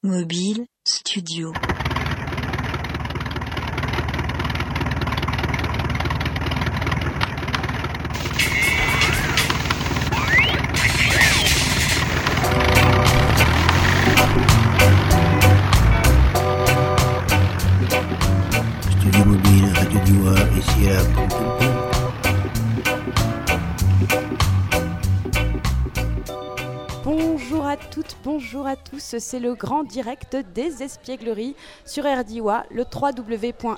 Mobile Studio. Studio Mobile, Radio Dua, ici à Pompon. Bonjour à toutes, bonjour à tous, c'est le grand direct des espiègleries sur RDWA, le www.rdwa.fr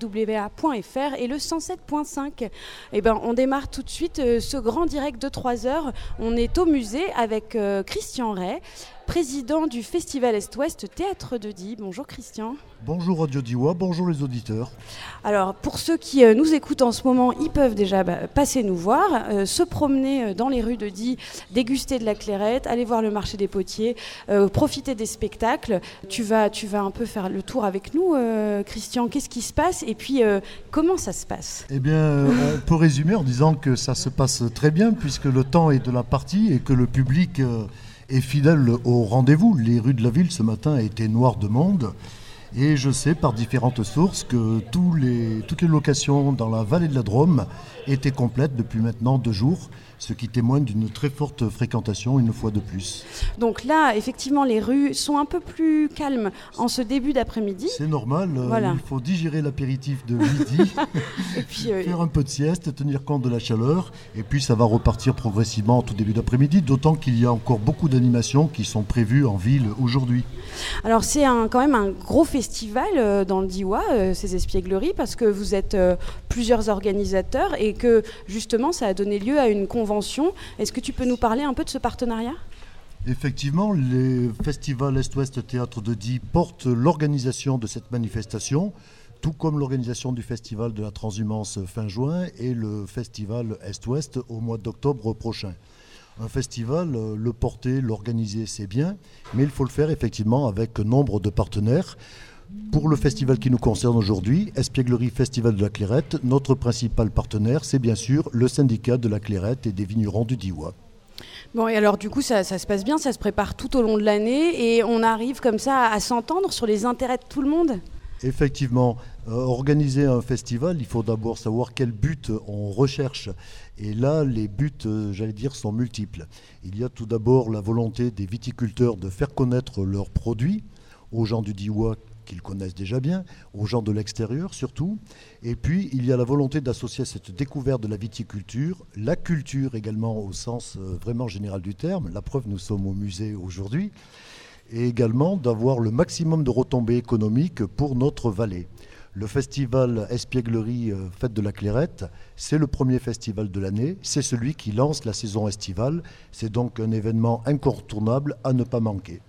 et le 107.5. Eh ben, on démarre tout de suite ce grand direct de 3 heures. On est au musée avec Christian Ray, président du Festival Est-Ouest Théâtre de Die. Bonjour Christian. Bonjour Radio Diois, bonjour les auditeurs. Alors pour ceux qui nous écoutent en ce moment, ils peuvent déjà passer nous voir, se promener dans les rues de Die, déguster de la clairette, aller voir le marché des potiers, profiter des spectacles. Tu vas un peu faire le tour avec nous, Christian. Qu'est-ce qui se passe et puis comment ça se passe ? Eh bien, on peut résumer en disant que ça se passe très bien puisque le temps est de la partie et que le public est fidèle au rendez-vous. Les rues de la ville ce matin étaient noires de monde. Et je sais par différentes sources que toutes les locations dans la vallée de la Drôme étaient complètes depuis maintenant 2 jours, ce qui témoigne d'une très forte fréquentation une fois de plus. Donc là, effectivement, les rues sont un peu plus calmes en ce début d'après-midi. C'est normal, Voilà. Il faut digérer l'apéritif de midi, Et puis, faire un peu de sieste, tenir compte de la chaleur, et puis ça va repartir progressivement en tout début d'après-midi, d'autant qu'il y a encore beaucoup d'animations qui sont prévues en ville aujourd'hui. Alors c'est quand même un gros festival dans le Diois, ces espiègleries, parce que vous êtes plusieurs organisateurs et que justement ça a donné lieu à une convention. Est-ce que tu peux nous parler un peu de ce partenariat ? Effectivement, les festivals Est-Ouest Théâtre de Die portent l'organisation de cette manifestation, tout comme l'organisation du festival de la transhumance fin juin et le festival Est-Ouest au mois d'octobre prochain. Un festival, le porter, l'organiser, c'est bien, mais il faut le faire effectivement avec nombre de partenaires. Pour le festival qui nous concerne aujourd'hui, Espièglerie Festival de la Clairette, notre principal partenaire, c'est bien sûr le syndicat de la Clairette et des vignerons du Diois. Bon, et alors du coup ça se passe bien, ça se prépare tout au long de l'année et on arrive comme ça à s'entendre sur les intérêts de tout le monde ? Effectivement, organiser un festival, il faut d'abord savoir quel but on recherche. Et là, les buts, sont multiples. Il y a tout d'abord la volonté des viticulteurs de faire connaître leurs produits aux gens du Diois qu'ils connaissent déjà bien, aux gens de l'extérieur surtout. Et puis, il y a la volonté d'associer cette découverte de la viticulture, la culture également au sens vraiment général du terme. La preuve, nous sommes au musée aujourd'hui. Et également d'avoir le maximum de retombées économiques pour notre vallée. Le festival Espièglerie Fête de la Clairette, c'est le premier festival de l'année, c'est celui qui lance la saison estivale, c'est donc un événement incontournable à ne pas manquer.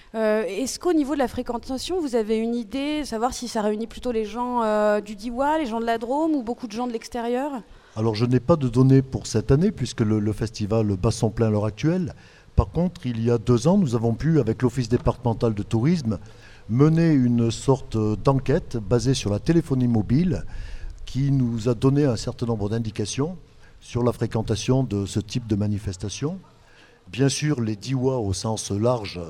Est-ce qu'au niveau de la fréquentation, vous avez une idée, savoir si ça réunit plutôt les gens du Diois, les gens de la Drôme ou beaucoup de gens de l'extérieur ? Alors je n'ai pas de données pour cette année puisque le festival bat son plein à l'heure actuelle. Par contre, il y a 2 ans, nous avons pu, avec l'Office départemental de tourisme, mener une sorte d'enquête basée sur la téléphonie mobile qui nous a donné un certain nombre d'indications sur la fréquentation de ce type de manifestation. Bien sûr, les Diois au sens large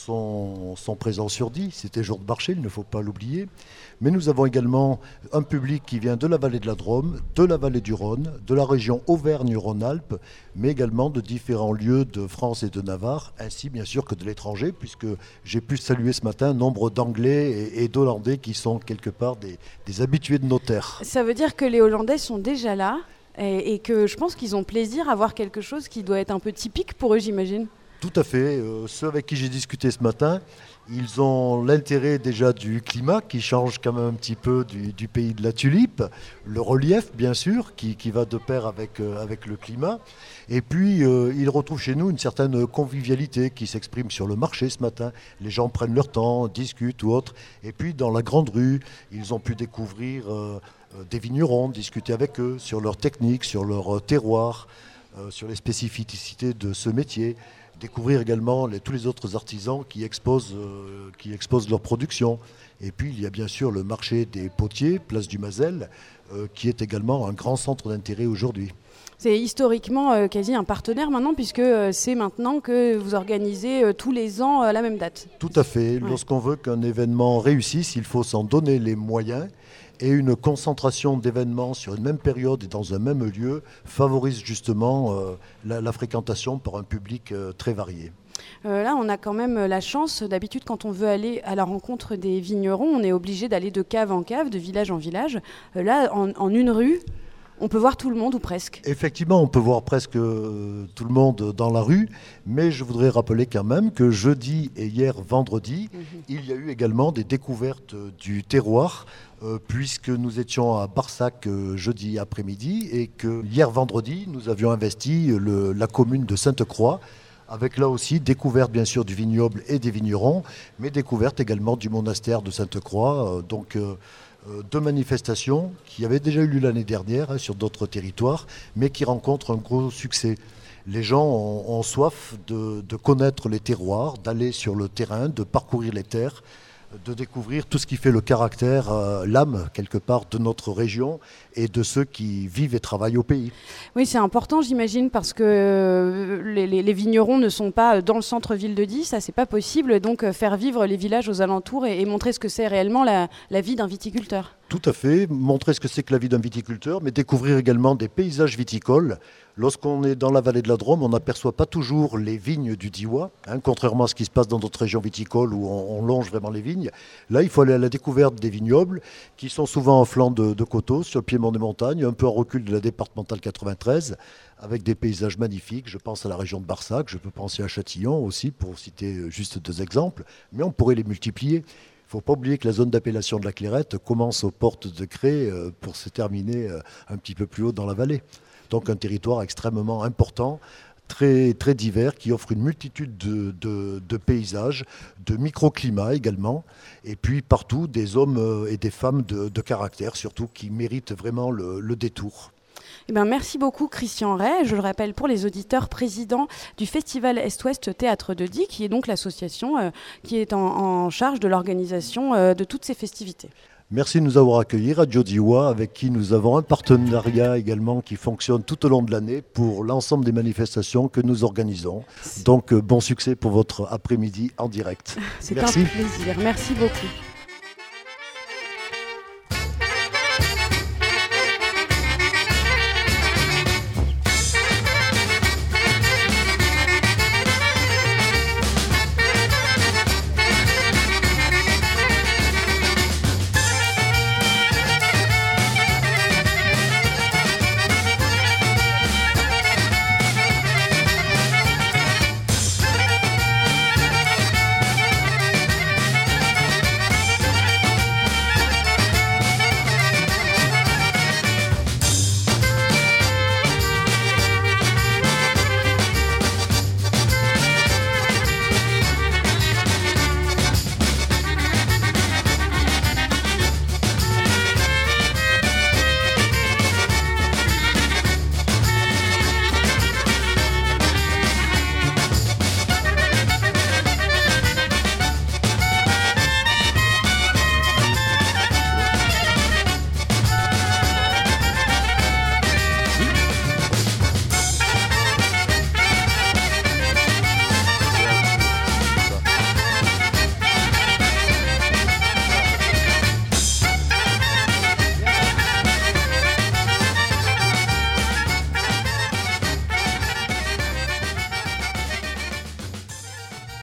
sont présents sur Die, c'était jour de marché, il ne faut pas l'oublier. Mais nous avons également un public qui vient de la vallée de la Drôme, de la vallée du Rhône, de la région Auvergne-Rhône-Alpes, mais également de différents lieux de France et de Navarre, ainsi bien sûr que de l'étranger, puisque j'ai pu saluer ce matin nombre d'Anglais et d'Hollandais qui sont quelque part des habitués de nos terres. Ça veut dire que les Hollandais sont déjà là ? Et que je pense qu'ils ont plaisir à voir quelque chose qui doit être un peu typique pour eux, j'imagine. Tout à fait. Ceux avec qui j'ai discuté ce matin, ils ont l'intérêt déjà du climat qui change quand même un petit peu du pays de la tulipe, le relief bien sûr qui va de pair avec le climat. Et puis ils retrouvent chez nous une certaine convivialité qui s'exprime sur le marché ce matin. Les gens prennent leur temps, discutent ou autre. Et puis dans la grande rue, ils ont pu découvrir des vignerons, discuter avec eux sur leur technique, sur leur terroir, sur les spécificités de ce métier. Découvrir également tous les autres artisans qui exposent leur production. Et puis il y a bien sûr le marché des potiers, place du Mazel, qui est également un grand centre d'intérêt aujourd'hui. C'est historiquement quasi un partenaire maintenant, puisque c'est maintenant que vous organisez tous les ans la même date. Tout à fait. Ouais. Lorsqu'on veut qu'un événement réussisse, il faut s'en donner les moyens. Et une concentration d'événements sur une même période et dans un même lieu favorise justement la fréquentation par un public très varié. Là, on a quand même la chance. D'habitude, quand on veut aller à la rencontre des vignerons, on est obligé d'aller de cave en cave, de village en village. Là, en une rue, on peut voir tout le monde ou presque. Effectivement, on peut voir presque tout le monde dans la rue, mais je voudrais rappeler quand même que jeudi et hier vendredi, il y a eu également des découvertes du terroir, puisque nous étions à Barsac jeudi après-midi et que hier vendredi, nous avions investi la commune de Sainte-Croix, avec là aussi découverte bien sûr du vignoble et des vignerons, mais découverte également du monastère de Sainte-Croix. Deux manifestations qui avaient déjà eu lieu l'année dernière sur d'autres territoires, mais qui rencontrent un gros succès. Les gens ont soif de connaître les terroirs, d'aller sur le terrain, de parcourir les terres, de découvrir tout ce qui fait le caractère, l'âme quelque part de notre région et de ceux qui vivent et travaillent au pays. Oui, c'est important, j'imagine, parce que les vignerons ne sont pas dans le centre-ville de Die, ça c'est pas possible. Donc faire vivre les villages aux alentours et montrer ce que c'est réellement la vie d'un viticulteur. Tout à fait, montrer ce que c'est que la vie d'un viticulteur, mais découvrir également des paysages viticoles. Lorsqu'on est dans la vallée de la Drôme, on n'aperçoit pas toujours les vignes du Diois, contrairement à ce qui se passe dans d'autres régions viticoles où on longe vraiment les vignes. Là, il faut aller à la découverte des vignobles qui sont souvent en flanc de coteaux, sur le piémont des montagnes, un peu en recul de la départementale 93, avec des paysages magnifiques. Je pense à la région de Barsac, je peux penser à Châtillon aussi, pour citer juste deux exemples, mais on pourrait les multiplier. Il ne faut pas oublier que la zone d'appellation de la Clairette commence aux portes de Cré pour se terminer un petit peu plus haut dans la vallée. Donc un territoire extrêmement important, très, très divers, qui offre une multitude de paysages, de microclimats également, et puis partout des hommes et des femmes de caractère, surtout qui méritent vraiment le détour. Eh bien, merci beaucoup Christian Ray, je le rappelle pour les auditeurs, président du Festival Est-Ouest Théâtre de Die, qui est donc l'association qui est en charge de l'organisation de toutes ces festivités. Merci de nous avoir accueillis, Radio Diois, avec qui nous avons un partenariat également qui fonctionne tout au long de l'année pour l'ensemble des manifestations que nous organisons. Donc bon succès pour votre après-midi en direct. C'est Merci. un plaisir, merci beaucoup.